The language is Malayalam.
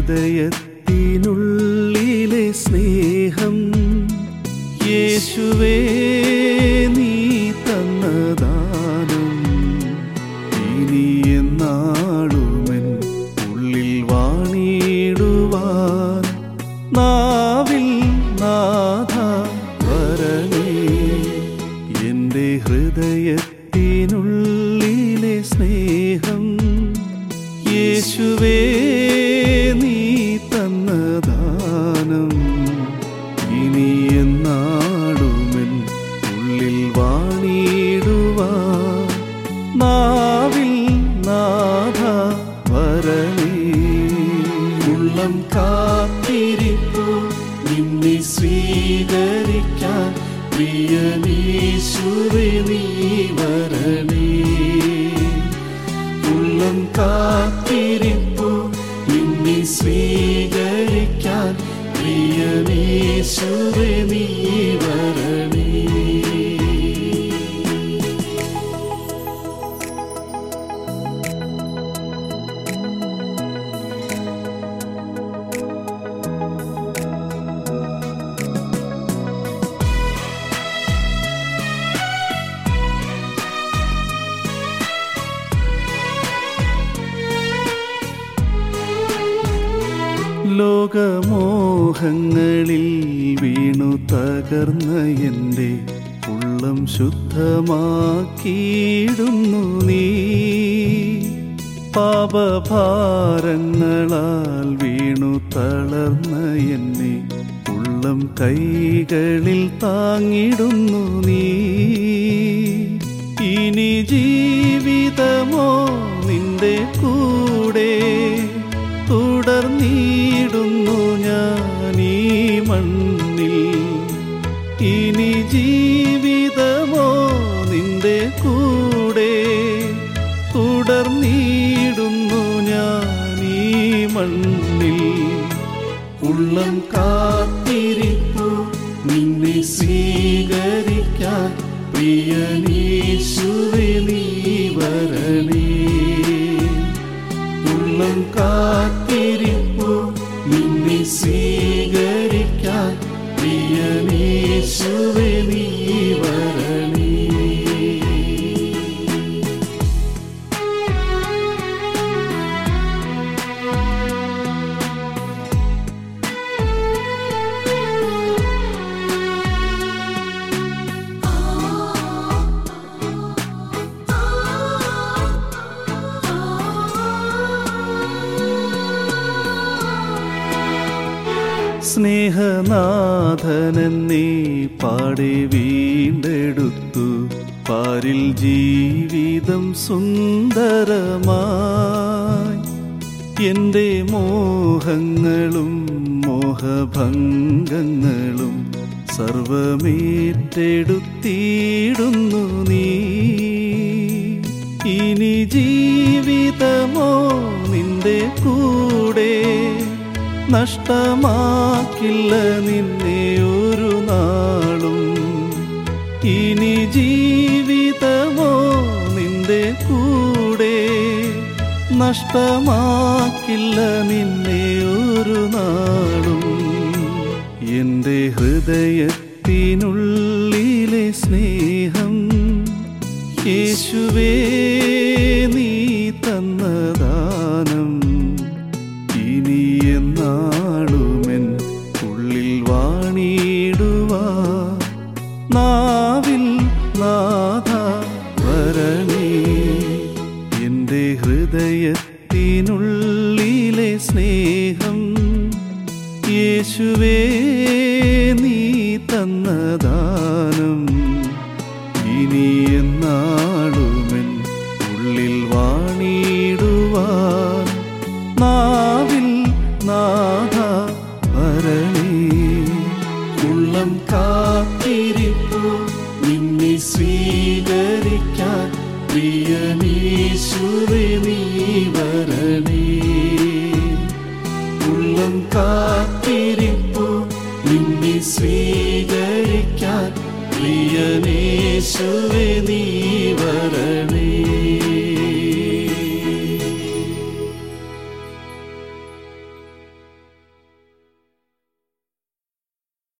ഹൃദയത്തിനുള്ളിലെ സ്നേഹം യേശുവേ നീ തന്ന ദാനം ഇനി എന്നാളുമെൻ ഉള്ളിൽ വാണിടുവാൻ നാവിൽ നാഥ വരണേ. എൻ്റെ ഹൃദയത്തിനുള്ളിലെ സ്നേഹം യേശുവേ നീ തന്ന ദാനം ഇനി എന്നാളുമെൻ ഉള്ളിൽ വാണിടുവാൻ നാവിൽ നാഥ വരണേ. ഉള്ളം കാത്തിരിപ്പു നിന്നെ സ്വീകരിക്കാൻ പ്രിയനീശുവേ നീ വരണേ. ഉള്ളം കാത്തിരിപ്പു നിന്നെ സ്വീകരിക്കാൻ പ്രിയനീശുവേ നീ വരണേ. ലോകമോഹങ്ങളിൽ വീണു തകർന്ന എൻ്റെ ഉള്ളം ശുദ്ധമാക്കിയിടുന്നു നീ. പാപഭാരങ്ങളാൽ വീണു തളർന്ന എന്നെ ഉള്ളം കൈകളിൽ താങ്ങിടുന്നു നീ. ഇനി ജീവിതമോ നിന്റെ കൂടെ തുടർന്നിടുന്നു ഞാനീ മണ്ണിൽ. ഇനി ജീവിതമോ നിന്റെ കൂടെ തുടർന്നിടുന്നു ഞാനീ മണ്ണിൽ. ഉള്ളം കാത്തിരിപ്പു നിന്നെ സ്വീകരിക്കാൻ പ്രിയനീശുവേ നീ വരണേ. ഉള്ളം കാത്തിരിപ്പു നിന്നെ സ്വീകരിക്കാൻ പ്രിയനീശുവേ നീ വരണേ. സ്നേഹനാഥനെന്നേ പാടെ വീണ്ടെടുത്തു പാരിൽ ജീവിതം സുന്ദരമായി. എൻ്റെ മോഹങ്ങളും മോഹഭംഗങ്ങളും സർവമേറ്റെടുത്തിടുന്നു നീ. ഇനി ജീവിതമോ നിന്റെ കൂടെ നഷ്ടമാക്കില്ല നിന്നെ ഒരു നാളും. ഇനി ജീവിതമോ നിന്റെ കൂടെ നഷ്ടമാക്കില്ല നിന്നെ ഒരു നാളും. എൻ്റെ ഹൃദയത്തിനുള്ളിലെ സ്നേഹം യേശുവേ നീ തന്ന ദാനം ഇനി എന്നാളുമെൻ ഉള്ളിൽ വാണിടുവാൻ നാവിൽ നാഥ വരണേ. എൻ്റെ ഹൃദയത്തിനുള്ളിലെ സ്നേഹം യേശുവേ നീ തന്ന ദാനം ഇനി എന്നാളുമെൻ ഉള്ളിൽ വാണിടുവാൻ നാവിൽ നാഥ വരണേ. ഉള്ളം കാത്തിരിപ്പു നിന്നെ സ്വീകരിക്കാൻ പ്രിയനീശുവേ നീ വരണേ. ഉള്ളം കാത്തിരിപ്പു നിന്നെ സ്വീകരിക്കാൻ പ്രിയനീശുവേ നീ